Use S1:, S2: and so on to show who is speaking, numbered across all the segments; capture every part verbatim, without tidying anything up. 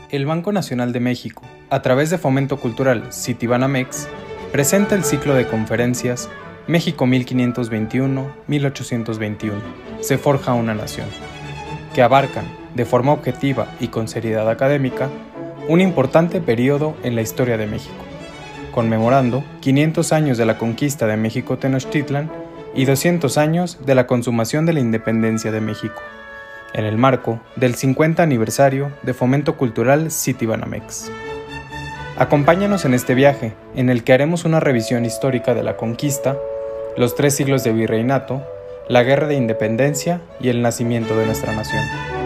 S1: El Banco Nacional de México, a través de Fomento Cultural Citibanamex, presenta el ciclo de conferencias México mil quinientos veintiuno a mil ochocientos veintiuno, se forja una nación, que abarcan, de forma objetiva y con seriedad académica, un importante periodo en la historia de México, conmemorando quinientos años de la conquista de México Tenochtitlan y doscientos años de la consumación de la independencia de México, en el marco del cincuenta aniversario de Fomento Cultural Citibanamex. Acompáñanos en este viaje, en el que haremos una revisión histórica de la conquista, los tres siglos de virreinato, la guerra de independencia y el nacimiento de nuestra nación.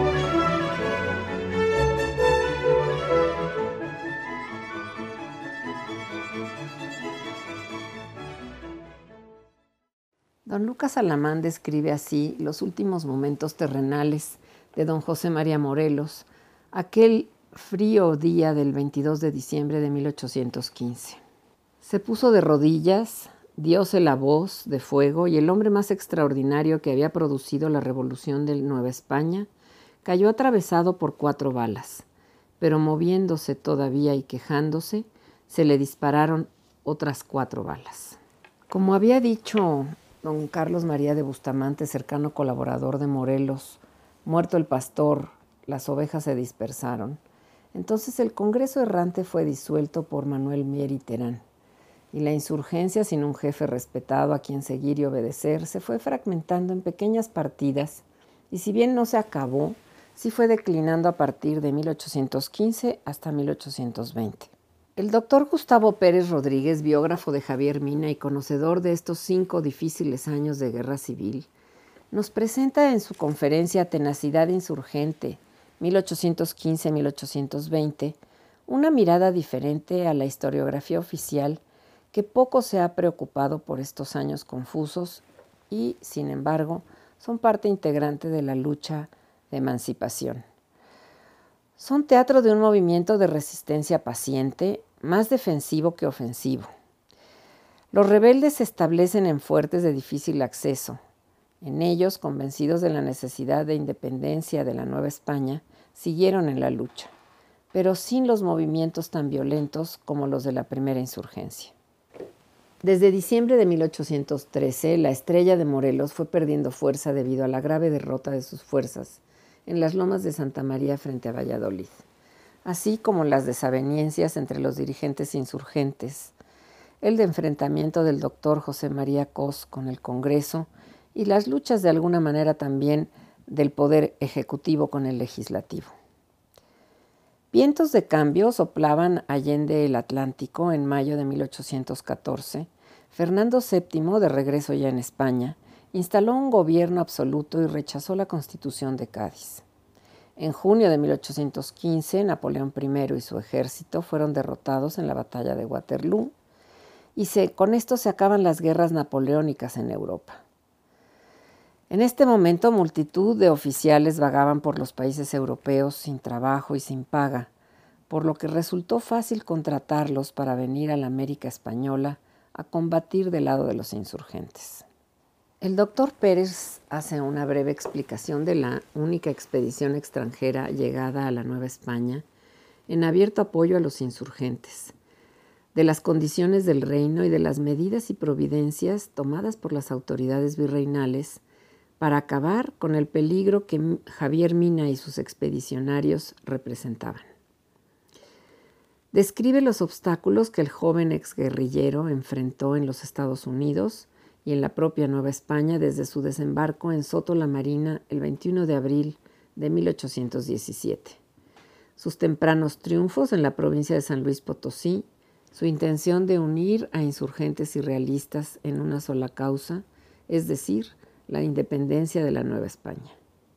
S2: Don Lucas Alamán describe así los últimos momentos terrenales de don José María Morelos, aquel frío día del veintidós de diciembre de mil ochocientos quince. Se puso de rodillas, dióse la voz de fuego y el hombre más extraordinario que había producido la revolución de Nueva España cayó atravesado por cuatro balas, pero moviéndose todavía y quejándose, se le dispararon otras cuatro balas. Como había dicho don Carlos María de Bustamante, cercano colaborador de Morelos, muerto el pastor, las ovejas se dispersaron. Entonces el Congreso Errante fue disuelto por Manuel Mier y Terán, y la insurgencia, sin un jefe respetado a quien seguir y obedecer, se fue fragmentando en pequeñas partidas, y si bien no se acabó, sí fue declinando a partir de mil ochocientos quince hasta mil ochocientos veinte. El doctor Gustavo Pérez Rodríguez, biógrafo de Javier Mina y conocedor de estos cinco difíciles años de guerra civil, nos presenta en su conferencia Tenacidad Insurgente, mil ochocientos quince a mil ochocientos veinte, una mirada diferente a la historiografía oficial que poco se ha preocupado por estos años confusos y, sin embargo, son parte integrante de la lucha de emancipación. Son teatro de un movimiento de resistencia paciente, más defensivo que ofensivo. Los rebeldes se establecen en fuertes de difícil acceso. En ellos, convencidos de la necesidad de independencia de la Nueva España, siguieron en la lucha, pero sin los movimientos tan violentos como los de la primera insurgencia. Desde diciembre de mil ochocientos trece, la estrella de Morelos fue perdiendo fuerza debido a la grave derrota de sus fuerzas en las lomas de Santa María frente a Valladolid, así como las desavenencias entre los dirigentes insurgentes, el de enfrentamiento del doctor José María Cos con el Congreso y las luchas de alguna manera también del poder ejecutivo con el legislativo. Vientos de cambio soplaban allende el Atlántico en mayo de mil ochocientos catorce. Fernando séptimo, de regreso ya en España, instaló un gobierno absoluto y rechazó la Constitución de Cádiz. En junio de mil ochocientos quince, Napoleón primero y su ejército fueron derrotados en la batalla de Waterloo y se, con esto se acaban las guerras napoleónicas en Europa. En este momento, multitud de oficiales vagaban por los países europeos sin trabajo y sin paga, por lo que resultó fácil contratarlos para venir a la América española a combatir del lado de los insurgentes. El doctor Pérez hace una breve explicación de la única expedición extranjera llegada a la Nueva España en abierto apoyo a los insurgentes, de las condiciones del reino y de las medidas y providencias tomadas por las autoridades virreinales para acabar con el peligro que Javier Mina y sus expedicionarios representaban. Describe los obstáculos que el joven exguerrillero enfrentó en los Estados Unidos y en la propia Nueva España desde su desembarco en Soto la Marina el veintiuno de abril de mil ochocientos diecisiete. Sus tempranos triunfos en la provincia de San Luis Potosí, su intención de unir a insurgentes y realistas en una sola causa, es decir, la independencia de la Nueva España.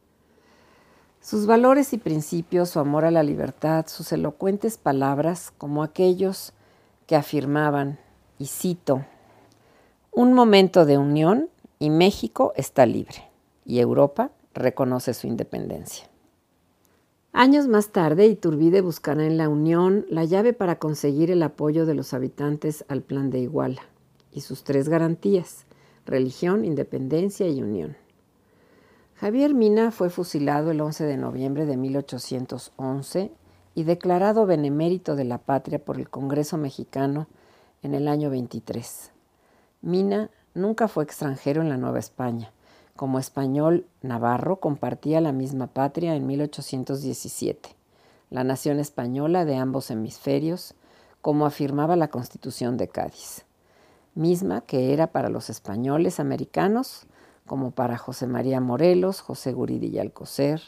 S2: Sus valores y principios, su amor a la libertad, sus elocuentes palabras, como aquellos que afirmaban, y cito, «Un momento de unión y México está libre, y Europa reconoce su independencia». Años más tarde, Iturbide buscará en la Unión la llave para conseguir el apoyo de los habitantes al Plan de Iguala y sus tres garantías: religión, independencia y unión. Javier Mina fue fusilado el once de noviembre de mil ochocientos once y declarado benemérito de la patria por el Congreso mexicano en el año veintitrés. Mina nunca fue extranjero en la Nueva España. Como español navarro compartía la misma patria en mil ochocientos diecisiete, la nación española de ambos hemisferios, como afirmaba la Constitución de Cádiz, misma que era para los españoles americanos como para José María Morelos, José Guridi y Alcocer,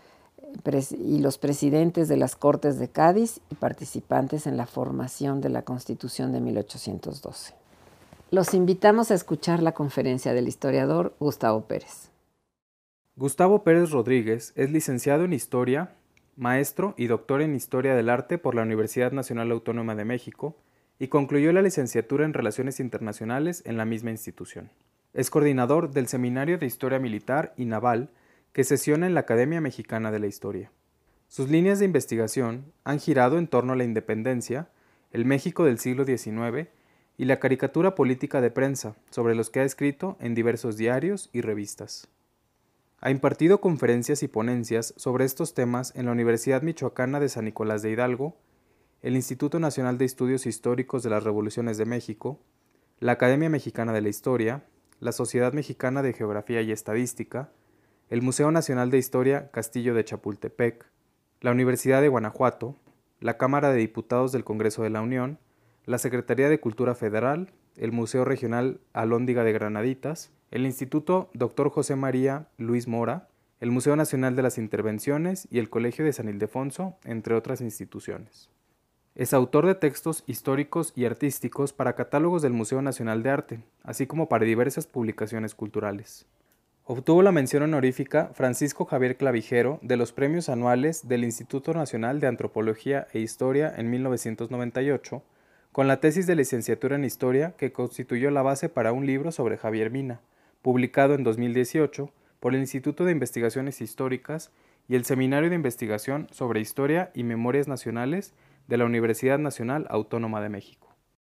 S2: y los presidentes de las Cortes de Cádiz y participantes en la formación de la Constitución de mil ochocientos doce. Los invitamos a escuchar la conferencia del historiador Gustavo Pérez.
S1: Gustavo Pérez Rodríguez es licenciado en Historia, maestro y doctor en Historia del Arte por la Universidad Nacional Autónoma de México y concluyó la licenciatura en Relaciones Internacionales en la misma institución. Es coordinador del Seminario de Historia Militar y Naval que sesiona en la Academia Mexicana de la Historia. Sus líneas de investigación han girado en torno a la independencia, el México del siglo diecinueve y la caricatura política de prensa, sobre los que ha escrito en diversos diarios y revistas. Ha impartido conferencias y ponencias sobre estos temas en la Universidad Michoacana de San Nicolás de Hidalgo, el Instituto Nacional de Estudios Históricos de las Revoluciones de México, la Academia Mexicana de la Historia, la Sociedad Mexicana de Geografía y Estadística, el Museo Nacional de Historia Castillo de Chapultepec, la Universidad de Guanajuato, la Cámara de Diputados del Congreso de la Unión, la Secretaría de Cultura Federal, el Museo Regional Alhóndiga de Granaditas, el Instituto doctor José María Luis Mora, el Museo Nacional de las Intervenciones y el Colegio de San Ildefonso, entre otras instituciones. Es autor de textos históricos y artísticos para catálogos del Museo Nacional de Arte, así como para diversas publicaciones culturales. Obtuvo la mención honorífica Francisco Javier Clavijero de los premios anuales del Instituto Nacional de Antropología e Historia en mil novecientos noventa y ocho, con la tesis de licenciatura en Historia que constituyó la base para un libro sobre Javier Mina, publicado en dos mil dieciocho por el Instituto de Investigaciones Históricas y el Seminario de Investigación sobre Historia y Memorias Nacionales de la Universidad Nacional Autónoma de México.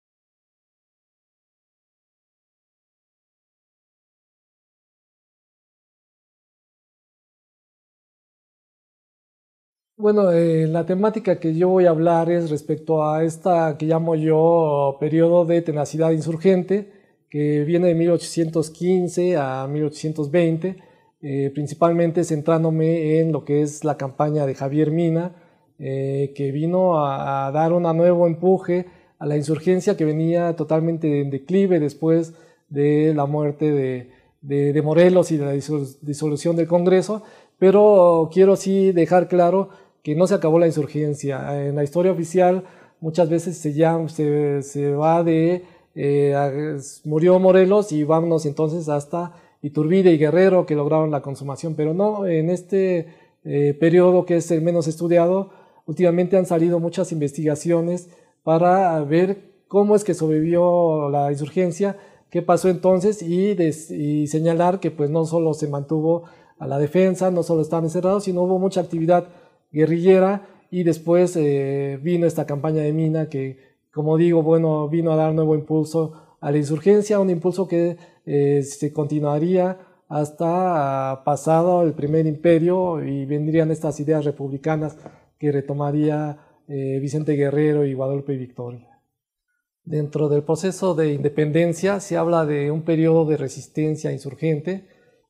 S3: Bueno, eh, la temática que yo voy a hablar es respecto a esta que llamo yo periodo de tenacidad insurgente, que viene de mil ochocientos quince a mil ochocientos veinte, eh, principalmente centrándome en lo que es la campaña de Javier Mina, eh, que vino a, a dar un nuevo empuje a la insurgencia que venía totalmente en declive después de la muerte de, de, de Morelos y de la disolución del Congreso, pero quiero sí dejar claro que no se acabó la insurgencia. En la historia oficial muchas veces se, llama, se, se va de eh, murió Morelos y vámonos entonces hasta Iturbide y Guerrero que lograron la consumación, pero no, en este eh, periodo que es el menos estudiado, últimamente han salido muchas investigaciones para ver cómo es que sobrevivió la insurgencia, qué pasó entonces y, des, y señalar que pues no solo se mantuvo a la defensa, no solo estaban encerrados, sino hubo mucha actividad guerrillera y después eh, vino esta campaña de Mina que, como digo, bueno, vino a dar nuevo impulso a la insurgencia, un impulso que eh, se continuaría hasta pasado el primer imperio y vendrían estas ideas republicanas que retomaría eh, Vicente Guerrero y Guadalupe Victoria. Dentro del proceso de independencia se habla de un periodo de resistencia insurgente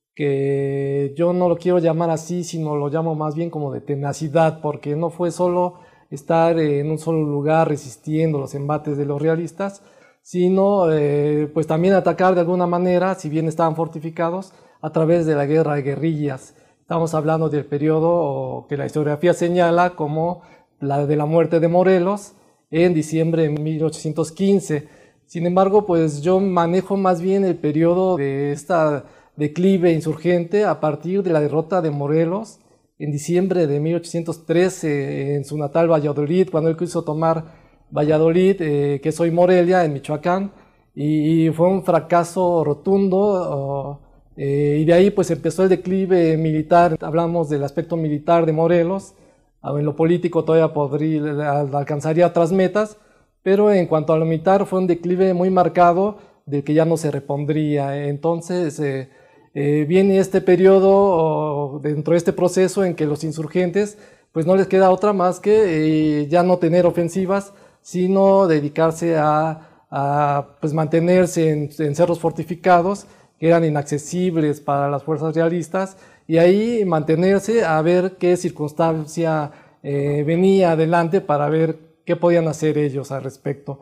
S3: que yo no lo quiero llamar así, sino lo llamo más bien como de tenacidad, porque no fue solo estar en un solo lugar resistiendo los embates de los realistas, sino eh, pues también atacar de alguna manera, si bien estaban fortificados, a través de la guerra de guerrillas. Estamos hablando del periodo que la historiografía señala como la de la muerte de Morelos en diciembre de mil ochocientos quince. Sin embargo, pues yo manejo más bien el periodo de esta declive insurgente a partir de la derrota de Morelos en diciembre de mil ochocientos trece en su natal Valladolid, cuando él quiso tomar Valladolid, eh, que es hoy Morelia, en Michoacán, y, y fue un fracaso rotundo, oh, eh, y de ahí pues empezó el declive militar. Hablamos del aspecto militar de Morelos, en lo político todavía podría, alcanzaría otras metas, pero en cuanto a lo militar fue un declive muy marcado del que ya no se repondría. Entonces eh, eh, viene este periodo oh, dentro de este proceso en que los insurgentes pues no les queda otra más que eh, ya no tener ofensivas, sino dedicarse a, a pues mantenerse en, en cerros fortificados que eran inaccesibles para las fuerzas realistas, y ahí mantenerse a ver qué circunstancia eh, venía adelante para ver qué podían hacer ellos al respecto.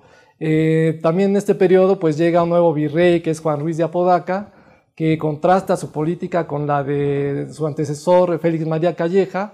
S3: Eh, también en este periodo pues llega un nuevo virrey, que es Juan Ruiz de Apodaca, que contrasta su política con la de su antecesor Félix María Calleja,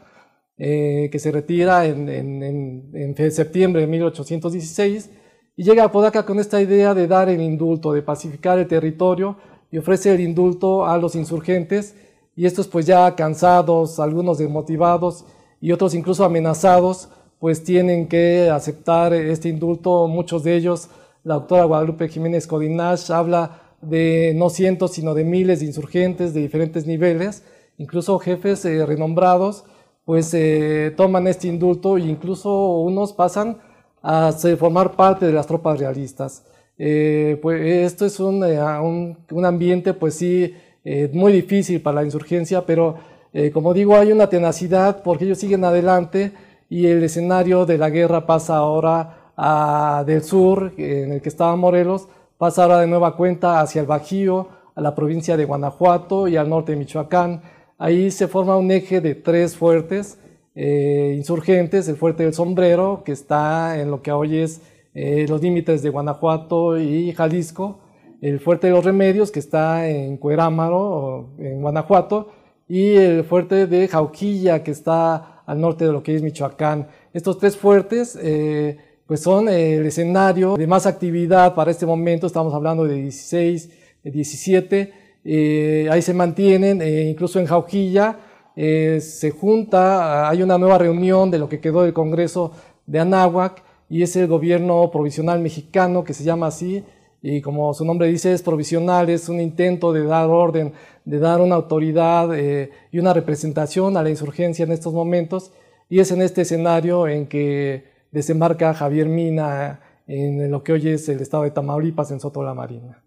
S3: eh, que se retira en, en, en, en septiembre de mil ochocientos dieciséis, y llega a Apodaca con esta idea de dar el indulto, de pacificar el territorio, y ofrece el indulto a los insurgentes, y estos pues ya cansados, algunos desmotivados y otros incluso amenazados, pues tienen que aceptar este indulto. Muchos de ellos, la doctora Guadalupe Jiménez Codinash habla de no cientos sino de miles de insurgentes de diferentes niveles, incluso jefes eh, renombrados, pues eh, toman este indulto, e incluso unos pasan a formar parte de las tropas realistas. Eh, pues esto es un, eh, un, un ambiente pues sí eh, muy difícil para la insurgencia, pero eh, como digo, hay una tenacidad porque ellos siguen adelante, y el escenario de la guerra pasa ahora a, del sur, en el que estaba Morelos, pasa ahora de nueva cuenta hacia el Bajío, a la provincia de Guanajuato y al norte de Michoacán. Ahí se forma un eje de tres fuertes eh, insurgentes: el fuerte del Sombrero, que está en lo que hoy es eh, los límites de Guanajuato y Jalisco; el fuerte de los Remedios, que está en Cuerámaro, en Guanajuato; y el fuerte de Jauquilla, que está al norte de lo que es Michoacán. Estos tres fuertes eh, pues son el escenario de más actividad para este momento. Estamos hablando de dieciséis, de diecisiete, eh, ahí se mantienen, eh, incluso en Jauquilla eh, se junta, hay una nueva reunión de lo que quedó del Congreso de Anáhuac, y es el gobierno provisional mexicano, que se llama así, y como su nombre dice, es provisional, es un intento de dar orden, de dar una autoridad eh, y una representación a la insurgencia en estos momentos, y es en este escenario en que desembarca Javier Mina en lo que hoy es el estado de Tamaulipas, en Soto la Marina.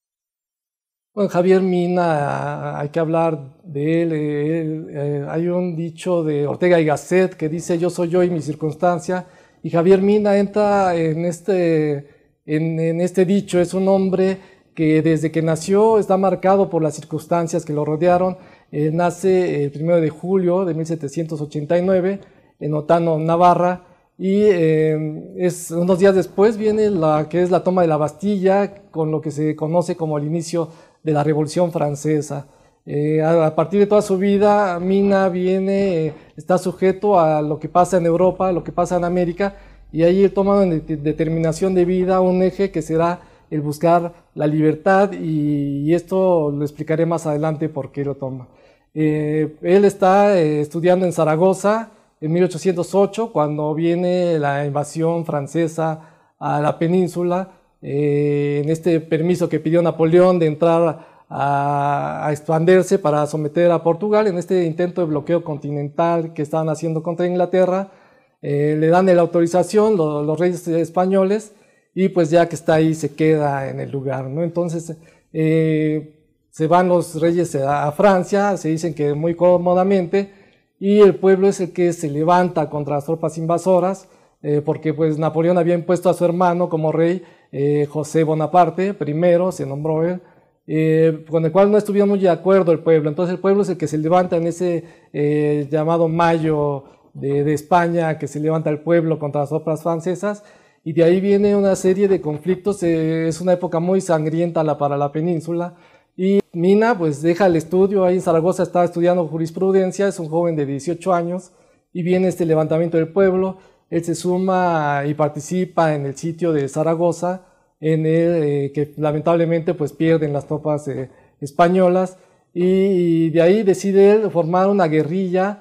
S3: Bueno, Javier Mina, hay que hablar de él, él eh, hay un dicho de Ortega y Gasset que dice: yo soy yo y mi circunstancia, y Javier Mina entra en este, en, en este dicho. Es un hombre que desde que nació está marcado por las circunstancias que lo rodearon. Él nace el primero de julio de mil setecientos ochenta y nueve en Otano, Navarra, y eh, es, unos días después viene la que es la toma de la Bastilla, con lo que se conoce como el inicio de la Revolución Francesa. Eh, a, a partir de toda su vida, Mina viene, eh, está sujeto a lo que pasa en Europa, a lo que pasa en América, y ahí él toma una determinación de vida, un eje que será el buscar la libertad, y, y esto lo explicaré más adelante por qué lo toma. Eh, él está eh, estudiando en Zaragoza en mil ochocientos ocho, cuando viene la invasión francesa a la península, eh, en este permiso que pidió Napoleón de entrar a, a expandirse para someter a Portugal, en este intento de bloqueo continental que estaban haciendo contra Inglaterra. Eh, le dan la autorización los, los reyes españoles, y pues ya que está ahí se queda en el lugar, ¿no? Entonces eh, se van los reyes a, a Francia, se dicen que muy cómodamente, y el pueblo es el que se levanta contra las tropas invasoras, eh, porque pues Napoleón había impuesto a su hermano como rey, eh, José Bonaparte, primero se nombró él, eh, con el cual no estuvieron muy de acuerdo el pueblo. Entonces el pueblo es el que se levanta en ese eh, llamado Mayo de, de España, que se levanta el pueblo contra las tropas francesas, y de ahí viene una serie de conflictos. Eh, es una época muy sangrienta la, para la península. Y Mina pues deja el estudio, ahí en Zaragoza está estudiando jurisprudencia, es un joven de dieciocho años, y viene este levantamiento del pueblo. Él se suma y participa en el sitio de Zaragoza, en el eh, que lamentablemente pues pierden las tropas eh, españolas, y, y de ahí decide él formar una guerrilla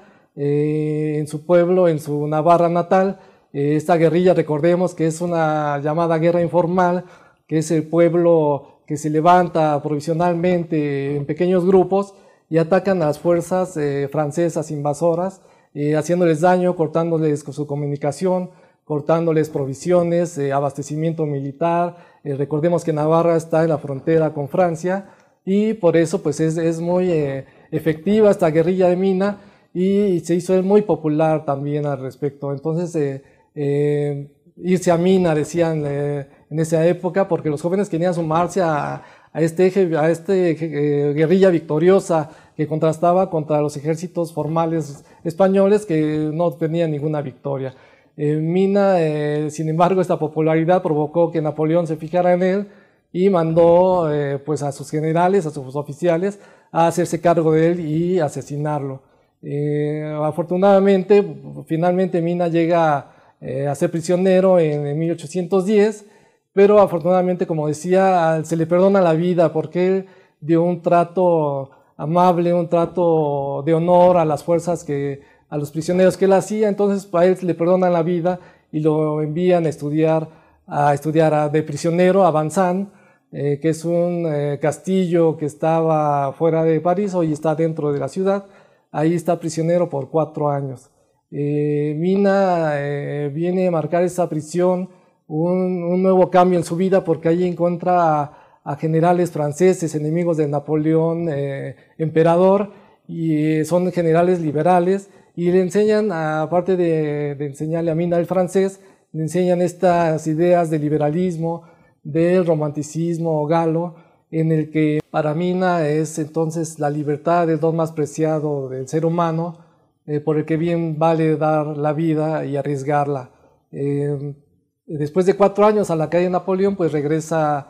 S3: eh, en su pueblo, en su Navarra natal. Eh, esta guerrilla, recordemos que es una llamada guerra informal, que es el pueblo que se levanta provisionalmente en pequeños grupos y atacan a las fuerzas eh, francesas invasoras, eh, haciéndoles daño, cortándoles su comunicación, cortándoles provisiones, eh, abastecimiento militar. Eh, recordemos que Navarra está en la frontera con Francia, y por eso pues es, es muy eh, efectiva esta guerrilla de Mina. y se hizo él muy popular también al respecto. Entonces, eh, eh, irse a Mina, decían eh, en esa época, porque los jóvenes querían sumarse a, a este, eje, a este eh, guerrilla victoriosa que contrastaba contra los ejércitos formales españoles que no tenían ninguna victoria. Eh, Mina, eh, sin embargo, esta popularidad provocó que Napoleón se fijara en él y mandó eh, pues a sus generales, a sus oficiales, a hacerse cargo de él y asesinarlo. Eh, afortunadamente, finalmente Mina llega eh, a ser prisionero en, en mil ochocientos diez, pero afortunadamente, como decía, se le perdona la vida porque él dio un trato amable, un trato de honor a las fuerzas que, a los prisioneros que él hacía. Entonces a él le perdonan la vida y lo envían a estudiar, a estudiar a, de prisionero a Vincennes, eh, que es un eh, castillo que estaba fuera de París, hoy está dentro de la ciudad. Ahí está prisionero por cuatro años. Eh, Mina eh, viene a marcar esa prisión un, un nuevo cambio en su vida porque ahí encuentra a, a generales franceses, enemigos de Napoleón, eh, emperador, y son generales liberales, y le enseñan, aparte de, de enseñarle a Mina el francés, le enseñan estas ideas de liberalismo, del romanticismo galo, en el que para Mina es entonces la libertad el don más preciado del ser humano, eh, por el que bien vale dar la vida y arriesgarla. Eh, después de cuatro años a la caída de Napoleón, pues regresa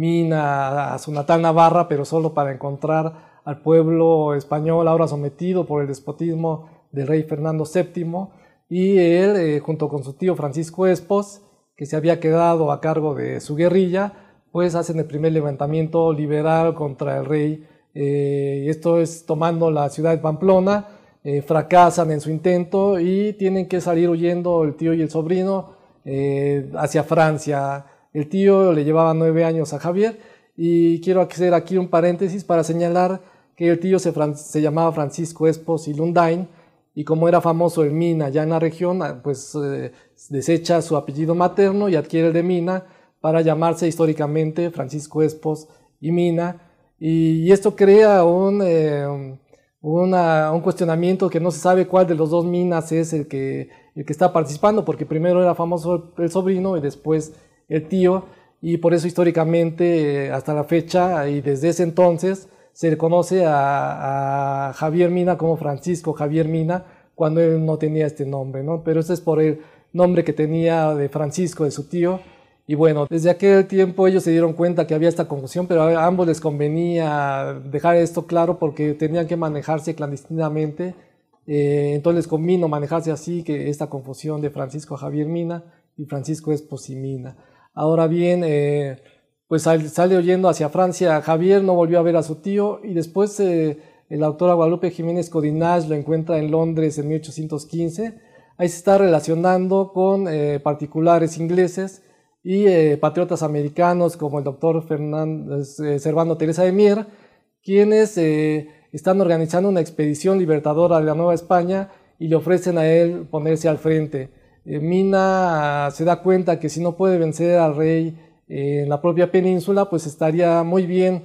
S3: Mina a su natal Navarra, pero solo para encontrar al pueblo español ahora sometido por el despotismo del rey Fernando séptimo, y él, eh, junto con su tío Francisco Espos, que se había quedado a cargo de su guerrilla, pues hacen el primer levantamiento liberal contra el rey. Eh, esto es tomando la ciudad de Pamplona, eh, fracasan en su intento y tienen que salir huyendo el tío y el sobrino eh, hacia Francia. El tío le llevaba nueve años a Javier, y quiero hacer aquí un paréntesis para señalar que el tío se, se llamaba Francisco Espos y Lundain, y como era famoso el Mina ya en la región, pues eh, desecha su apellido materno y adquiere el de Mina para llamarse históricamente Francisco Espos y Mina, y, y esto crea un, eh, una, un cuestionamiento que no se sabe cuál de los dos Minas es el que, el que está participando, porque primero era famoso el sobrino y después el tío, y por eso históricamente hasta la fecha y desde ese entonces se le conoce a, a Javier Mina como Francisco Javier Mina, cuando él no tenía este nombre, ¿no? Pero este es por el nombre que tenía de Francisco, de su tío. Y bueno, desde aquel tiempo ellos se dieron cuenta que había esta confusión, pero a ambos les convenía dejar esto claro porque tenían que manejarse clandestinamente. Eh, entonces les convino manejarse así, que esta confusión de Francisco Javier Mina y Francisco Espos y Mina. Ahora bien, eh, pues sale, sale huyendo hacia Francia. Javier no volvió a ver a su tío, y después eh, el autor Guadalupe Jiménez Codinach lo encuentra en Londres en mil ochocientos quince. Ahí se está relacionando con eh, particulares ingleses y eh, patriotas americanos como el doctor Fernández, eh, Servando Teresa de Mier, quienes eh, están organizando una expedición libertadora de la Nueva España y le ofrecen a él ponerse al frente. Eh, Mina se da cuenta que si no puede vencer al rey eh, en la propia península, pues estaría muy bien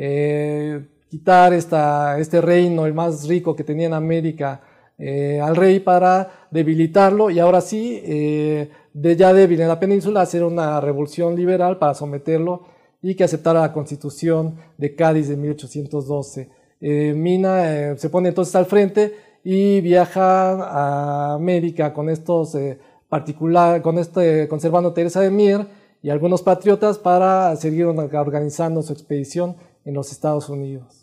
S3: eh, quitar esta, este reino, el más rico que tenía en América, eh, al rey para debilitarlo, y ahora sí, eh, de ya débil en la península, hacer una revolución liberal para someterlo y que aceptara la Constitución de Cádiz de mil ochocientos doce. Eh, Mina eh, se pone entonces al frente y viaja a América con estos eh, particular, con este conservando Teresa de Mier y algunos patriotas para seguir organizando su expedición en los Estados Unidos.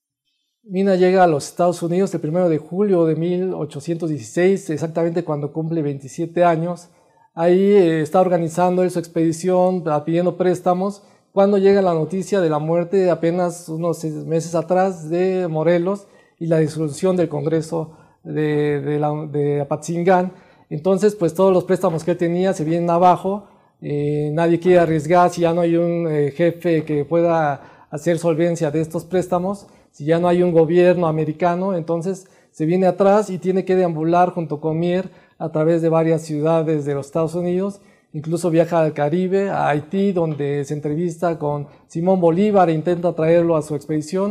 S3: Mina llega a los Estados Unidos el primero de julio de mil ochocientos dieciséis, exactamente cuando cumple veintisiete años. Ahí eh, está organizando él su expedición, pidiendo préstamos, cuando llega la noticia de la muerte apenas unos meses atrás de Morelos y la disolución del Congreso de, de, la, de Apatzingán. Entonces, pues todos los préstamos que él tenía se vienen abajo, eh, nadie quiere arriesgar si ya no hay un eh, jefe que pueda hacer solvencia de estos préstamos, si ya no hay un gobierno americano, entonces se viene atrás y tiene que deambular junto con Mier a través de varias ciudades de los Estados Unidos. Incluso viaja al Caribe, a Haití, donde se entrevista con Simón Bolívar e intenta traerlo a su expedición.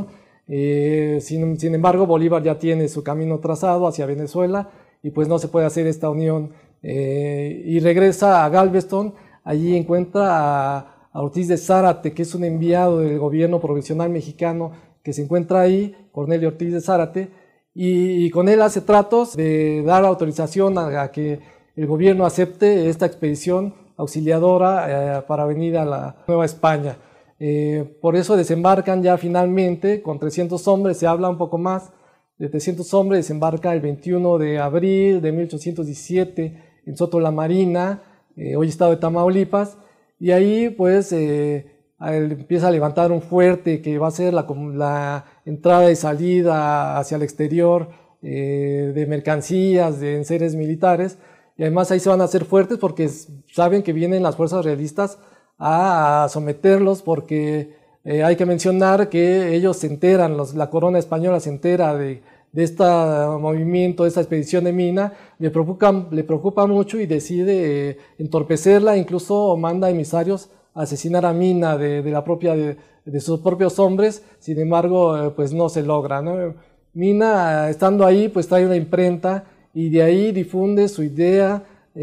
S3: Eh, sin, sin embargo, Bolívar ya tiene su camino trazado hacia Venezuela y pues no se puede hacer esta unión. Eh, y regresa a Galveston, allí encuentra a, a Ortiz de Zárate, que es un enviado del gobierno provisional mexicano que se encuentra ahí, Cornelio Ortiz de Zárate, y, y con él hace tratos de dar autorización a, a que el gobierno acepte esta expedición auxiliadora eh, para venir a la Nueva España. Eh, por eso desembarcan ya finalmente con trescientos hombres, se habla un poco más de trescientos hombres, desembarca el veintiuno de abril de mil ochocientos diecisiete en Soto la Marina, eh, hoy estado de Tamaulipas, y ahí pues eh, empieza a levantar un fuerte que va a ser la, la entrada y salida hacia el exterior eh, de mercancías, de enseres militares, y además ahí se van a hacer fuertes porque saben que vienen las fuerzas realistas a, a someterlos, porque eh, hay que mencionar que ellos se enteran, los, la corona española se entera de, de este movimiento, de esta expedición de Mina, le preocupa, le preocupa mucho y decide eh, entorpecerla, incluso manda emisarios a asesinar a Mina de, de, la propia, de, de sus propios hombres. Sin embargo, eh, pues no se logra, ¿no? Mina, estando ahí, pues trae una imprenta y de ahí difunde su idea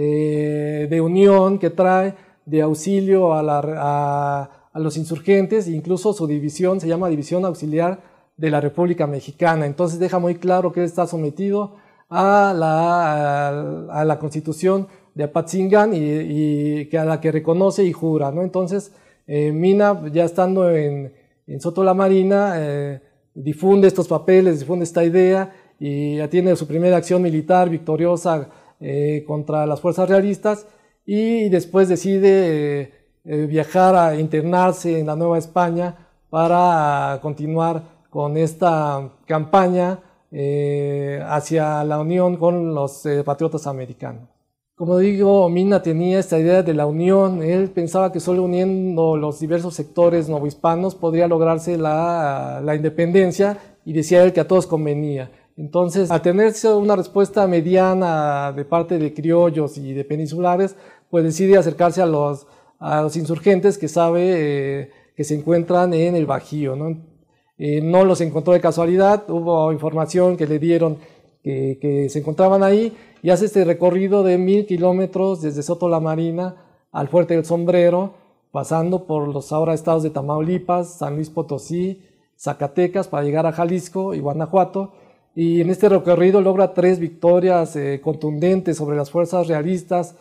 S3: eh, de unión que trae, de auxilio a, la, a, a los insurgentes, incluso su división se llama División Auxiliar de la República Mexicana. Entonces deja muy claro que él está sometido a la, a, a la Constitución de Apatzingán y, y que a la que reconoce y jura, ¿no? Entonces eh, Mina, ya estando en, en Soto la Marina, eh, difunde estos papeles, difunde esta idea y ya tiene su primera acción militar victoriosa eh, contra las fuerzas realistas, y después decide eh, eh, viajar a internarse en la Nueva España para continuar con esta campaña eh, hacia la unión con los eh, patriotas americanos. Como digo, Mina tenía esta idea de la unión. Él pensaba que solo uniendo los diversos sectores novohispanos podría lograrse la, la independencia, y decía él que a todos convenía. Entonces, al tenerse una respuesta mediana de parte de criollos y de peninsulares, pues decide acercarse a los, a los insurgentes que sabe eh, que se encuentran en el Bajío, ¿no? Eh, no los encontró de casualidad, hubo información que le dieron que, que se encontraban ahí, y hace este recorrido de mil kilómetros desde Soto la Marina al Fuerte del Sombrero, pasando por los ahora estados de Tamaulipas, San Luis Potosí, Zacatecas, para llegar a Jalisco y Guanajuato. Y en este recorrido logra tres victorias eh, contundentes sobre las fuerzas realistas,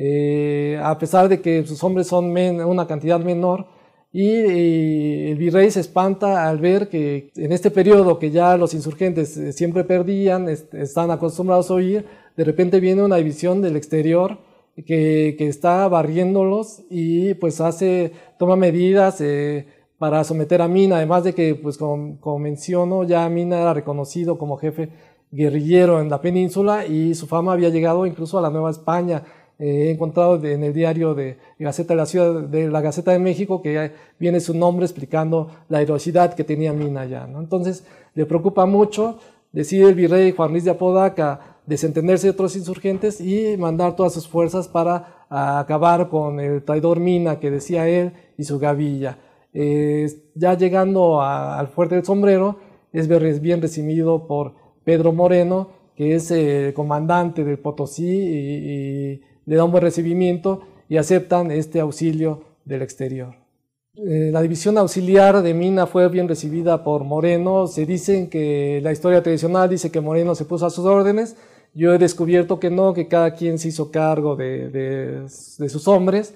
S3: eh, a pesar de que sus hombres son men una cantidad menor, y, y el virrey se espanta al ver que en este periodo que ya los insurgentes eh, siempre perdían, est están acostumbrados a huir, de repente viene una división del exterior que, que está barriéndolos y pues hace, toma medidas eh, para someter a Mina, además de que, pues como, como menciono, ya Mina era reconocido como jefe guerrillero en la península y su fama había llegado incluso a la Nueva España. Eh, he encontrado de, en el diario de Gaceta de la Ciudad de la Gaceta de México que viene su nombre explicando la heroicidad que tenía Mina ya, ¿no? Entonces le preocupa mucho, decide el virrey Juan Luis de Apodaca desentenderse de otros insurgentes y mandar todas sus fuerzas para a, acabar con el traidor Mina, que decía él, y su gavilla. Eh, ya llegando a, al Fuerte del Sombrero, es bien recibido por Pedro Moreno, que es el comandante del Potosí, y, y le da un buen recibimiento y aceptan este auxilio del exterior. Eh, la división auxiliar de Mina fue bien recibida por Moreno. Se dice que la historia tradicional dice que Moreno se puso a sus órdenes. Yo he descubierto que no, que cada quien se hizo cargo de, de, de sus hombres.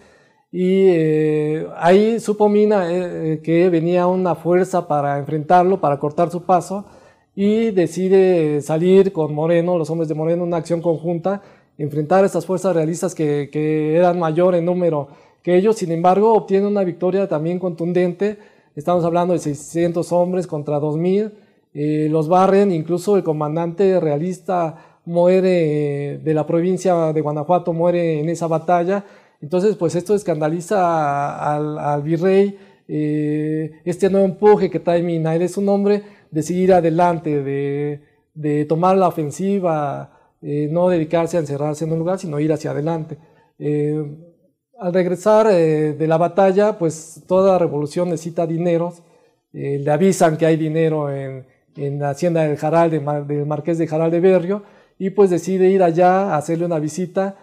S3: Y eh, ahí supo Mina eh, que venía una fuerza para enfrentarlo, para cortar su paso, y decide salir con Moreno, los hombres de Moreno, una acción conjunta, enfrentar a estas fuerzas realistas que, que eran mayor en número que ellos. Sin embargo, obtienen una victoria también contundente. Estamos hablando de seiscientos hombres contra dos mil. Eh, los barren, incluso el comandante realista muere, de la provincia de Guanajuato, muere en esa batalla. Entonces, pues esto escandaliza al, al virrey, eh, este nuevo empuje que trae Mina. Él es un hombre de seguir adelante, de, de tomar la ofensiva, eh, no dedicarse a encerrarse en un lugar, sino ir hacia adelante. Eh, al regresar eh, de la batalla, pues toda revolución necesita dineros, eh, le avisan que hay dinero en, en la hacienda del Jaral, de, del Marqués de Jaral de Berrio, y pues decide ir allá a hacerle una visita.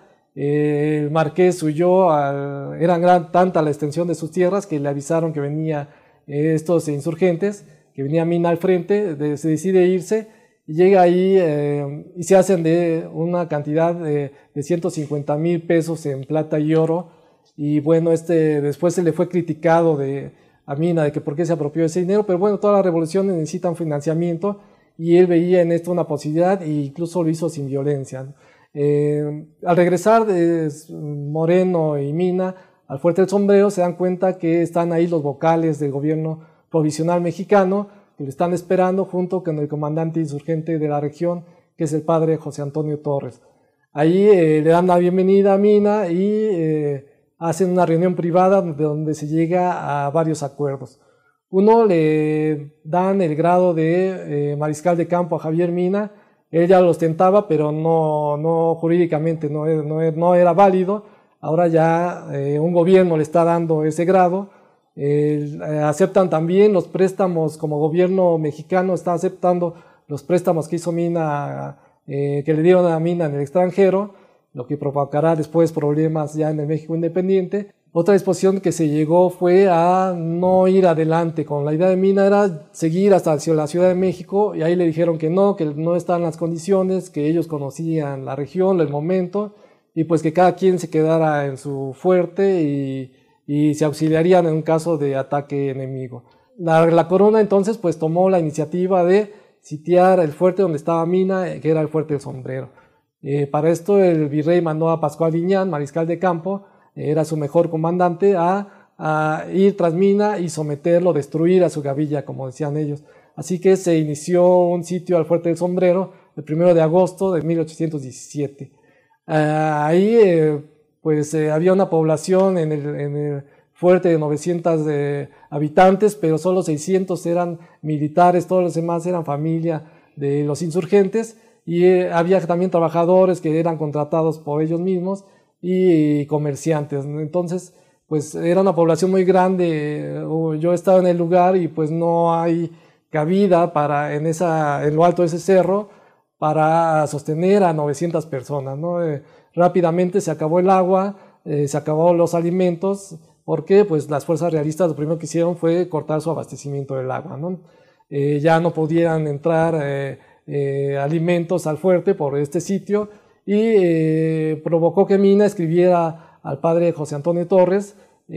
S3: Eh, el marqués huyó, al, era gran, tanta la extensión de sus tierras que le avisaron que venía eh, estos insurgentes, que venía Mina al frente, de, se decide irse, y llega ahí eh, y se hacen de una cantidad de, de ciento cincuenta mil pesos en plata y oro, y bueno, este, después se le fue criticado de, a Mina de que por qué se apropió de ese dinero, pero bueno, todas las revoluciones necesitan financiamiento, y él veía en esto una posibilidad, e incluso lo hizo sin violencia, ¿no? Eh, al regresar de Moreno y Mina al Fuerte del Sombrero, se dan cuenta que están ahí los vocales del gobierno provisional mexicano, que lo están esperando junto con el comandante insurgente de la región, que es el padre José Antonio Torres. Ahí eh, le dan la bienvenida a Mina y eh, hacen una reunión privada donde se llega a varios acuerdos. Uno, le dan el grado de eh, mariscal de campo a Javier Mina. Él ya lo ostentaba, pero no, no jurídicamente no, no, no era válido. Ahora ya eh, un gobierno le está dando ese grado. Eh, aceptan también los préstamos, como gobierno mexicano está aceptando los préstamos que hizo Mina, eh, que le dieron a Mina en el extranjero, lo que provocará después problemas ya en el México independiente. Otra disposición que se llegó fue a no ir adelante con la idea de Mina, era seguir hasta la Ciudad de México, y ahí le dijeron que no, que no estaban las condiciones, que ellos conocían la región, el momento, y pues que cada quien se quedara en su fuerte y, y se auxiliarían en un caso de ataque enemigo. La, la corona entonces pues tomó la iniciativa de sitiar el fuerte donde estaba Mina, que era el Fuerte del Sombrero. Eh, para esto el virrey mandó a Pascual Liñán, mariscal de campo, era su mejor comandante, a, a ir tras Mina y someterlo, destruir a su gavilla, como decían ellos. Así que se inició un sitio al Fuerte del Sombrero el primero de agosto de mil ochocientos diecisiete. Uh, ahí eh, pues eh, había una población en el, en el fuerte de novecientos eh, habitantes, pero solo seiscientos eran militares, todos los demás eran familia de los insurgentes, y eh, había también trabajadores que eran contratados por ellos mismos, y comerciantes. Entonces pues era una población muy grande. Yo he estado en el lugar y pues no hay cabida para, en, esa, en lo alto de ese cerro, para sostener a novecientas personas, ¿no? Eh, rápidamente se acabó el agua, eh, se acabaron los alimentos, porque pues las fuerzas realistas lo primero que hicieron fue cortar su abastecimiento del agua, ¿no? Eh, ya no podían entrar eh, eh, alimentos al fuerte por este sitio, y eh, provocó que Mina escribiera al padre José Antonio Torres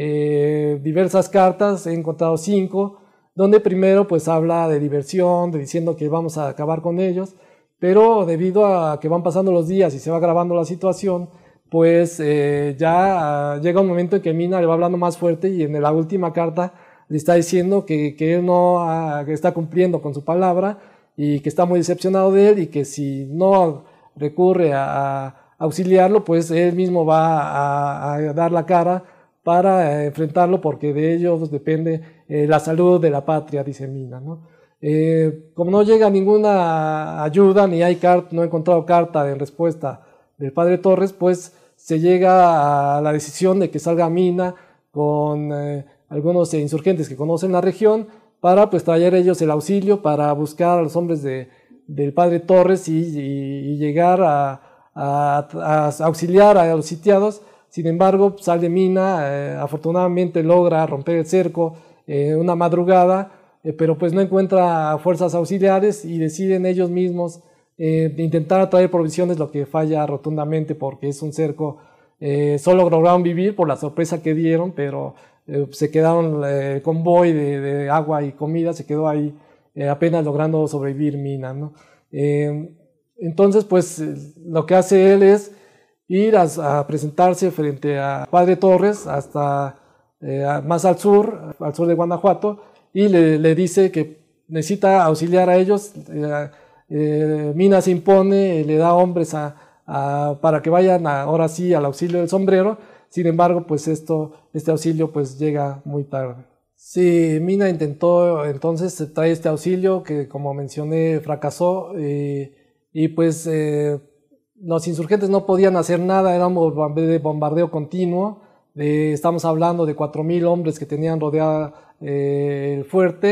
S3: eh, diversas cartas. He encontrado cinco, donde primero pues habla de diversión, de diciendo que vamos a acabar con ellos, pero debido a que van pasando los días y se va agravando la situación, pues eh, ya uh, llega un momento en que Mina le va hablando más fuerte, y en la última carta le está diciendo que, que él no uh, que está cumpliendo con su palabra, y que está muy decepcionado de él, y que si no recurre a, a auxiliarlo, pues él mismo va a, a dar la cara para eh, enfrentarlo, porque de ellos depende eh, la salud de la patria, dice Mina, ¿no? Eh, como no llega ninguna ayuda, ni hay carta, no he encontrado carta en respuesta del padre Torres, pues se llega a la decisión de que salga Mina con eh, algunos insurgentes que conocen la región, para pues traer ellos el auxilio, para buscar a los hombres de del padre Torres y, y, y llegar a, a, a auxiliar a los sitiados. Sin embargo, sale Mina, eh, afortunadamente logra romper el cerco eh, una madrugada, eh, pero pues no encuentra fuerzas auxiliares, y deciden ellos mismos eh, intentar traer provisiones, lo que falla rotundamente, porque es un cerco. Eh, solo lograron vivir por la sorpresa que dieron, pero eh, se quedaron, el eh, convoy de, de agua y comida se quedó ahí, Eh, apenas logrando sobrevivir Mina, ¿no? Eh, entonces pues lo que hace él es ir a, a presentarse frente a padre Torres hasta eh, más al sur, al sur de Guanajuato, y le, le dice que necesita auxiliar a ellos. eh, eh, Mina se impone, le da hombres a, a, para que vayan a, ahora sí al auxilio del sombrero. Sin embargo pues esto, este auxilio pues llega muy tarde. Sí, Mina intentó entonces traer este auxilio, que como mencioné fracasó, eh, y pues eh, los insurgentes no podían hacer nada, era un bombardeo, bombardeo continuo. Eh, estamos hablando de cuatro mil hombres que tenían rodeado eh, el fuerte,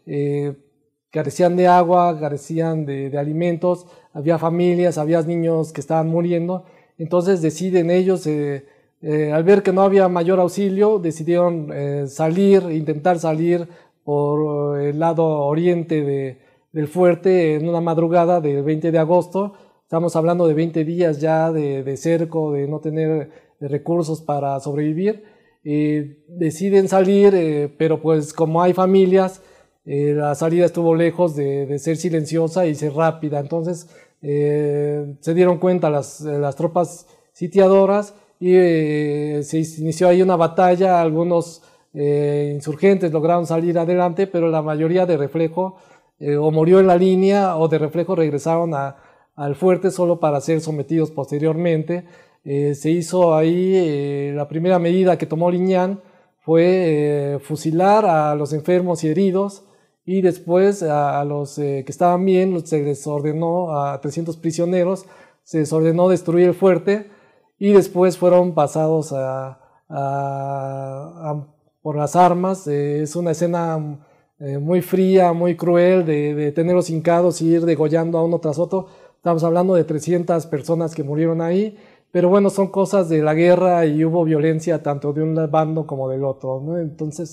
S3: eh, carecían de agua, carecían de, de alimentos, había familias, había niños que estaban muriendo. Entonces deciden ellos, eh, eh, al ver que no había mayor auxilio, decidieron eh, salir, intentar salir por el lado oriente de, del fuerte en una madrugada del veinte de agosto. Estamos hablando de veinte días ya de, de cerco, de no tener recursos para sobrevivir. Eh, deciden salir, eh, pero pues como hay familias, eh, la salida estuvo lejos de, de ser silenciosa y ser rápida. Entonces eh, se dieron cuenta las, las tropas sitiadoras y eh, se inició ahí una batalla. Algunos eh, insurgentes lograron salir adelante, pero la mayoría de reflejo eh, o murió en la línea o de reflejo regresaron a, al fuerte solo para ser sometidos posteriormente. Eh, se hizo ahí, eh, la primera medida que tomó Liñán fue eh, fusilar a los enfermos y heridos, y después a, a los eh, que estaban bien se les ordenó, a trescientos prisioneros, se les ordenó destruir el fuerte, y después fueron pasados a, a, a, por las armas. Eh, es una escena eh, muy fría, muy cruel, de, de tenerlos hincados y ir degollando a uno tras otro. Estamos hablando de trescientas personas que murieron ahí. Pero bueno, son cosas de la guerra y hubo violencia tanto de un bando como del otro, ¿no? Entonces,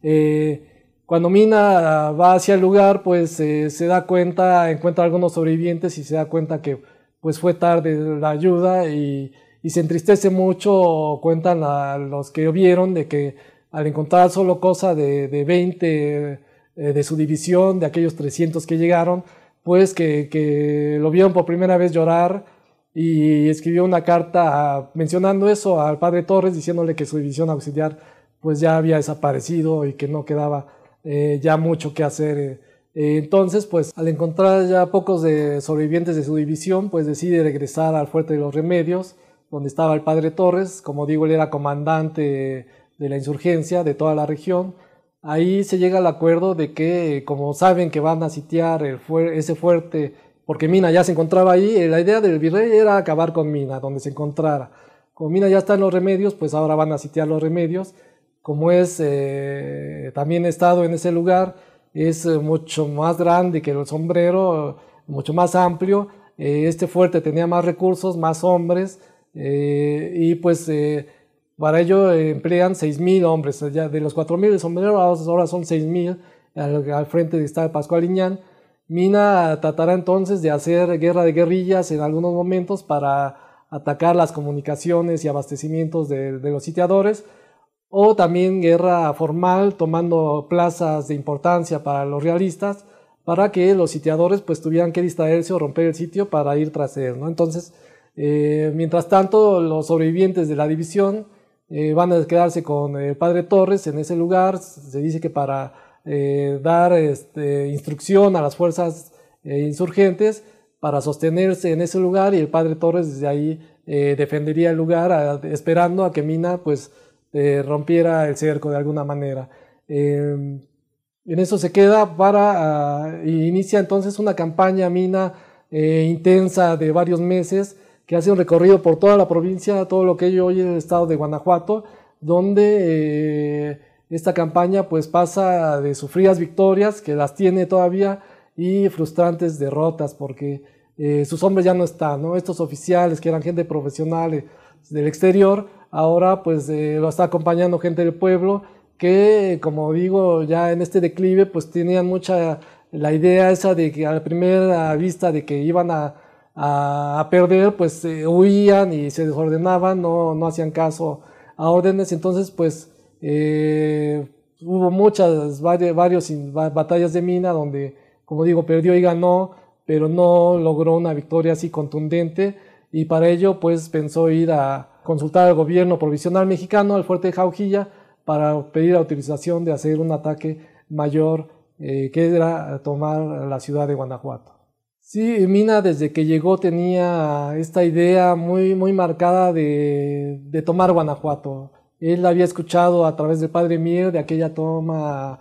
S3: eh, cuando Mina va hacia el lugar, pues eh, se da cuenta, encuentra algunos sobrevivientes y se da cuenta que pues fue tarde la ayuda, y, y se entristece mucho. Cuentan a los que vieron de que al encontrar solo cosa de, de veinte eh, de su división, de aquellos trescientos que llegaron, pues que, que lo vieron por primera vez llorar, y escribió una carta mencionando eso al padre Torres, diciéndole que su división auxiliar pues ya había desaparecido y que no quedaba eh, ya mucho que hacer. Eh, entonces, pues al encontrar ya pocos de sobrevivientes de su división, pues decide regresar al fuerte de los Remedios, donde estaba el padre Torres. Como digo, él era comandante de la insurgencia de toda la región. Ahí se llega al acuerdo de que, como saben que van a sitiar el fuer- ese fuerte, porque Mina ya se encontraba ahí, la idea del virrey era acabar con Mina, donde se encontrara. Como Mina ya está en los Remedios, pues ahora van a sitiar los Remedios. Como es, eh, también he estado en ese lugar, es eh, mucho más grande que el Sombrero, mucho más amplio. Eh, este fuerte tenía más recursos, más hombres, eh, y pues eh, para ello eh, emplean seis mil hombres. Ya de los cuatro mil del Sombrero, ahora son seis mil, al, al frente está el Pascual Liñán. Mina tratará entonces de hacer guerra de guerrillas en algunos momentos para atacar las comunicaciones y abastecimientos de, de los sitiadores, o también guerra formal, tomando plazas de importancia para los realistas, para que los sitiadores pues tuvieran que distraerse o romper el sitio para ir tras él, ¿no? Entonces, eh, mientras tanto, los sobrevivientes de la división eh, van a quedarse con el padre Torres en ese lugar. Se dice que para Eh, dar este, instrucción a las fuerzas eh, insurgentes para sostenerse en ese lugar, y el padre Torres desde ahí eh, defendería el lugar, a, esperando a que Mina pues eh, rompiera el cerco de alguna manera. Eh, en eso se queda para uh, y inicia entonces una campaña Mina eh, intensa de varios meses, que hace un recorrido por toda la provincia, todo lo que hoy es el estado de Guanajuato, donde eh, esta campaña pues pasa de sufridas victorias, que las tiene todavía, y frustrantes derrotas, porque eh, sus hombres ya no están, ¿no? Estos oficiales que eran gente profesional eh, del exterior, ahora pues eh, lo está acompañando gente del pueblo, que como digo, ya en este declive pues tenían mucha la idea esa de que a la primera vista de que iban a, a, a perder, pues eh, huían y se desordenaban, no, no hacían caso a órdenes. Entonces pues Eh, hubo muchas, varias, varios batallas de Mina donde, como digo, perdió y ganó, pero no logró una victoria así contundente, y para ello pues pensó ir a consultar al gobierno provisional mexicano, al fuerte de Jaujilla, para pedir autorización de hacer un ataque mayor, eh, que era tomar la ciudad de Guanajuato. Sí, Mina desde que llegó tenía esta idea muy, muy marcada de, de tomar Guanajuato. Él había escuchado a través del padre Mier de aquella toma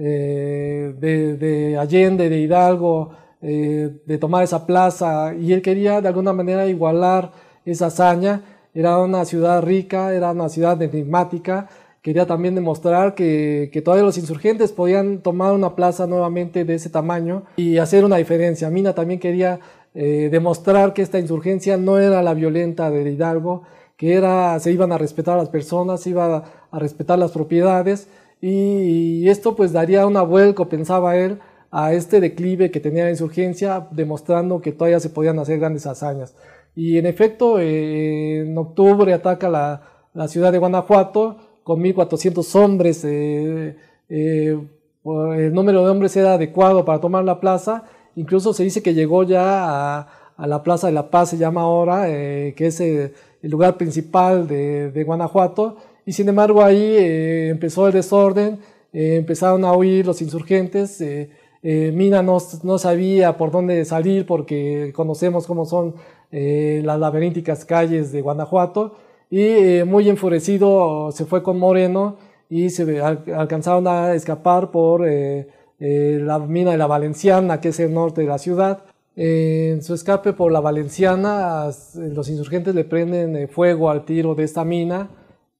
S3: eh, de, de Allende, de Hidalgo, eh, de tomar esa plaza, y él quería de alguna manera igualar esa hazaña. Era una ciudad rica, era una ciudad enigmática, quería también demostrar que, que todavía los insurgentes podían tomar una plaza nuevamente de ese tamaño y hacer una diferencia. Mina también quería eh, demostrar que esta insurgencia no era la violenta de Hidalgo, que era, se iban a respetar a las personas, se iba a, a respetar las propiedades, y, y esto pues daría una vuelco, pensaba él, a este declive que tenía la insurgencia, demostrando que todavía se podían hacer grandes hazañas. Y en efecto, eh, en octubre ataca la, la ciudad de Guanajuato con mil cuatrocientos hombres. Eh, eh, el número de hombres era adecuado para tomar la plaza. Incluso se dice que llegó ya a, a la Plaza de la Paz, se llama ahora, eh, que es el, el lugar principal de, de Guanajuato. Y sin embargo ahí eh, empezó el desorden, eh, empezaron a huir los insurgentes. Eh, eh, Mina no, no sabía por dónde salir, porque conocemos cómo son eh, las laberínticas calles de Guanajuato, y eh, muy enfurecido se fue con Moreno y se al, alcanzaron a escapar por eh, eh, la mina de la Valenciana, que es el norte de la ciudad. Eh, en su escape por la Valenciana, los insurgentes le prenden fuego al tiro de esta mina,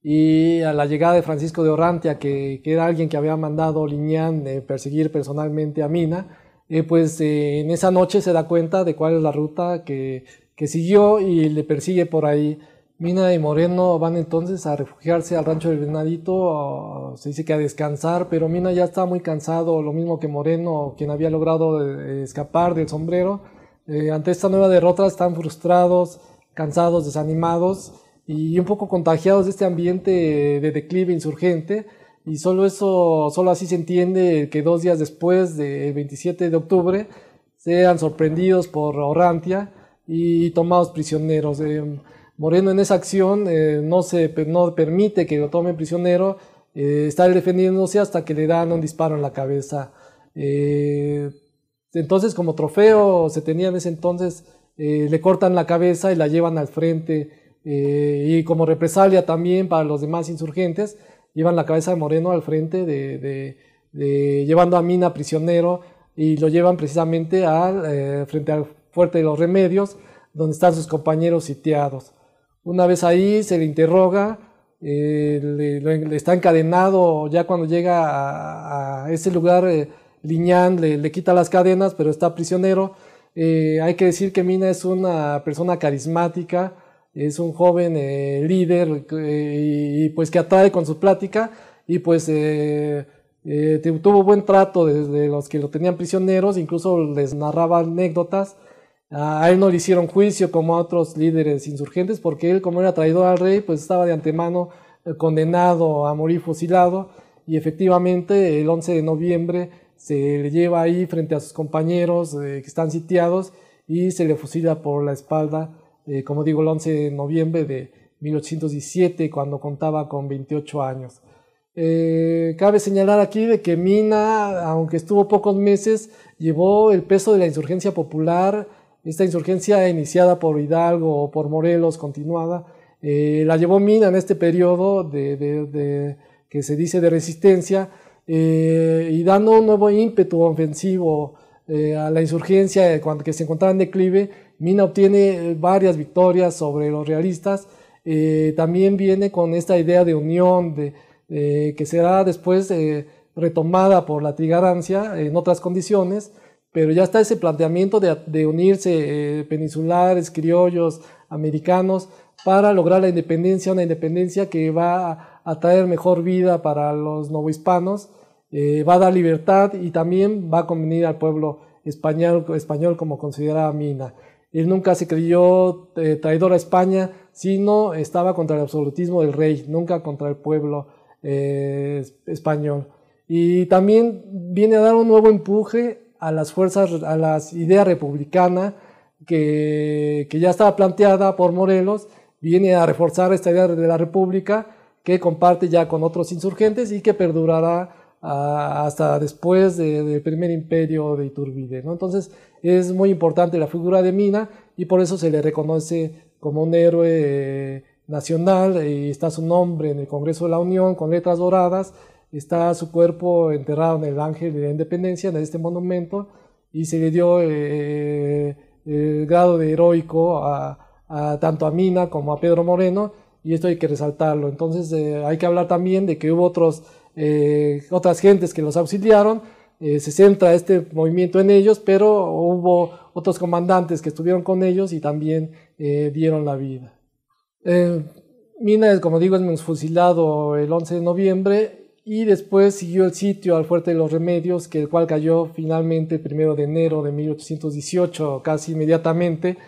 S3: y a la llegada de Francisco de Orrantia, que, que era alguien que había mandado Liñán eh, perseguir personalmente a Mina, eh, pues eh, en esa noche se da cuenta de cuál es la ruta que, que siguió y le persigue por ahí. Mina y Moreno van entonces a refugiarse al rancho del Venadito, o, se dice que a descansar, pero Mina ya está muy cansado, lo mismo que Moreno, quien había logrado eh, escapar del sombrero. Eh, ante esta nueva derrota están frustrados, cansados, desanimados y un poco contagiados de este ambiente de declive insurgente, y solo eso, solo así se entiende que dos días después del veintisiete de octubre sean sorprendidos por Orrantia y tomados prisioneros. Eh, Moreno en esa acción eh, no, se, no permite que lo tomen prisionero, eh, está defendiéndose hasta que le dan un disparo en la cabeza. Eh, entonces, como trofeo se tenía en ese entonces, eh, le cortan la cabeza y la llevan al frente. Eh, y como represalia también para los demás insurgentes, llevan la cabeza de Moreno al frente, de, de, de, llevando a Mina prisionero, y lo llevan precisamente al, eh, frente al Fuerte de los Remedios, donde están sus compañeros sitiados. Una vez ahí se le interroga, eh, le, le está encadenado. Ya cuando llega a, a ese lugar, eh, Liñán le, le quita las cadenas, pero está prisionero. Eh, hay que decir que Mina es una persona carismática, es un joven eh, líder, eh, y pues que atrae con su plática, y pues eh, eh, tuvo buen trato desde los que lo tenían prisioneros, incluso les narraba anécdotas. A él no le hicieron juicio como a otros líderes insurgentes, porque él, como era traidor al rey, pues estaba de antemano eh, condenado a morir fusilado, y efectivamente el once de noviembre se le lleva ahí frente a sus compañeros eh, que están sitiados, y se le fusila por la espalda. Eh, como digo, el once de noviembre de mil ochocientos diecisiete, cuando contaba con veintiocho años. Eh, cabe señalar aquí de que Mina, aunque estuvo pocos meses, llevó el peso de la insurgencia popular. Esta insurgencia iniciada por Hidalgo o por Morelos, continuada, eh, la llevó Mina en este periodo de, de, de, que se dice de resistencia, eh, y dando un nuevo ímpetu ofensivo eh, a la insurgencia cuando que se encontraba en declive. Mina obtiene varias victorias sobre los realistas. Eh, también viene con esta idea de unión de, eh, que será después eh, retomada por la Trigarancia en otras condiciones, pero ya está ese planteamiento de, de unirse eh, peninsulares, criollos, americanos, para lograr la independencia, una independencia que va a, a traer mejor vida para los novohispanos, eh, va a dar libertad, y también va a convenir al pueblo español, español como consideraba Mina. Él nunca se creyó eh, traidor a España, sino estaba contra el absolutismo del rey, nunca contra el pueblo eh, español. Y también viene a dar un nuevo empuje a las fuerzas, a la idea republicana que, que ya estaba planteada por Morelos. Viene a reforzar esta idea de la república que comparte ya con otros insurgentes y que perdurará a, hasta después de, del primer imperio de Iturbide, ¿no? Entonces es muy importante la figura de Mina, y por eso se le reconoce como un héroe eh, nacional, y está su nombre en el Congreso de la Unión con letras doradas, está su cuerpo enterrado en el Ángel de la Independencia, en este monumento, y se le dio eh, el grado de heroico a, a tanto a Mina como a Pedro Moreno, y esto hay que resaltarlo. Entonces eh, hay que hablar también de que hubo otros, eh, otras gentes que los auxiliaron, eh, se centra este movimiento en ellos, pero hubo otros comandantes que estuvieron con ellos y también eh, dieron la vida. Eh, Mina, como digo, es fusilado el once de noviembre y después siguió el sitio al Fuerte de los Remedios, que el cual cayó finalmente el primero de enero de mil ochocientos dieciocho, casi inmediatamente.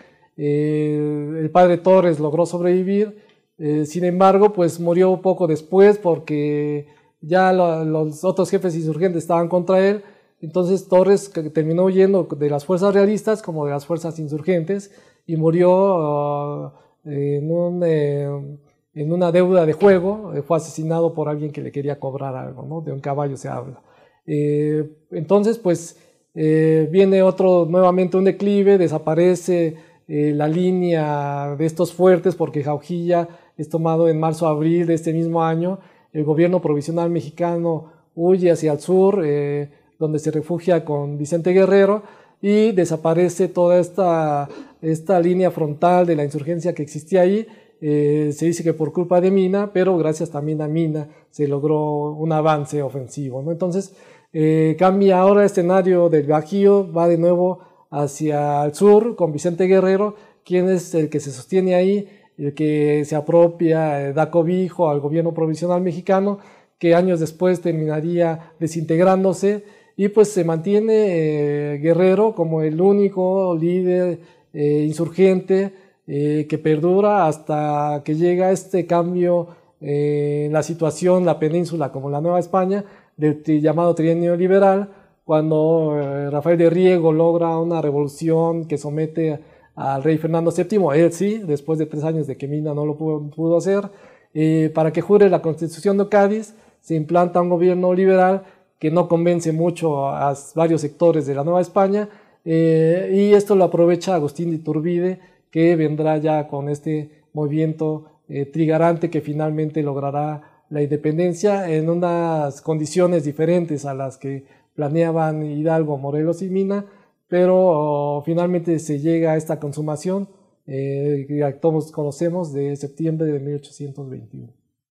S3: Eh, el padre Torres logró sobrevivir, eh, sin embargo, pues murió poco después porque ya lo, los otros jefes insurgentes estaban contra él. Entonces Torres terminó huyendo de las fuerzas realistas como de las fuerzas insurgentes y murió uh, en un... Eh, en una deuda de juego, eh, fue asesinado por alguien que le quería cobrar algo, ¿no? De un caballo se habla. Eh, entonces, pues, eh, viene otro, nuevamente un declive, desaparece eh, la línea de estos fuertes porque Jauja es tomado en marzo-abril de este mismo año. El gobierno provisional mexicano huye hacia el sur, eh, donde se refugia con Vicente Guerrero, y desaparece toda esta, esta línea frontal de la insurgencia que existía ahí. Eh, se dice que por culpa de Mina, pero gracias también a Mina se logró un avance ofensivo, ¿no? Entonces eh, cambia ahora el escenario del Bajío, va de nuevo hacia el sur con Vicente Guerrero, quien es el que se sostiene ahí, el que se apropia, eh, da cobijo al gobierno provisional mexicano, que años después terminaría desintegrándose, y pues se mantiene eh, Guerrero como el único líder eh, insurgente Eh, que perdura hasta que llega este cambio eh, en la situación, la península como la Nueva España, del llamado trienio liberal, cuando eh, Rafael de Riego logra una revolución que somete al rey Fernando séptimo, él sí, después de tres años de que Mina no lo pudo, pudo hacer, eh, para que jure la Constitución de Cádiz, se implanta un gobierno liberal que no convence mucho a varios sectores de la Nueva España, eh, y esto lo aprovecha Agustín de Iturbide, que vendrá ya con este movimiento eh, trigarante que finalmente logrará la independencia en unas condiciones diferentes a las que planeaban Hidalgo, Morelos y Mina, pero oh, finalmente se llega a esta consumación eh, que todos conocemos de septiembre de mil ochocientos veintiuno.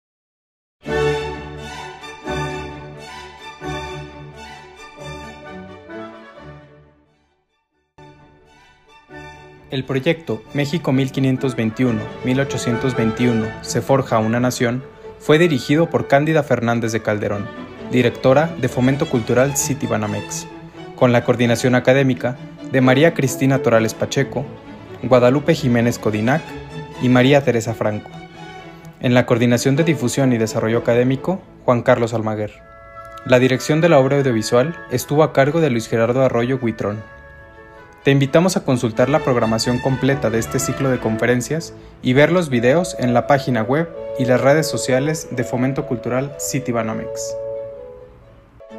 S1: El proyecto México mil quinientos veintiuno a mil ochocientos veintiuno se forja una nación fue dirigido por Cándida Fernández de Calderón, directora de Fomento Cultural Citibanamex, con la coordinación académica de María Cristina Torales Pacheco, Guadalupe Jiménez Codinac y María Teresa Franco. En la coordinación de difusión y desarrollo académico, Juan Carlos Almaguer. La dirección de la obra audiovisual estuvo a cargo de Luis Gerardo Arroyo Huitrón. Te invitamos a consultar la programación completa de este ciclo de conferencias y ver los videos en la página web y las redes sociales de Fomento Cultural Citibanamex.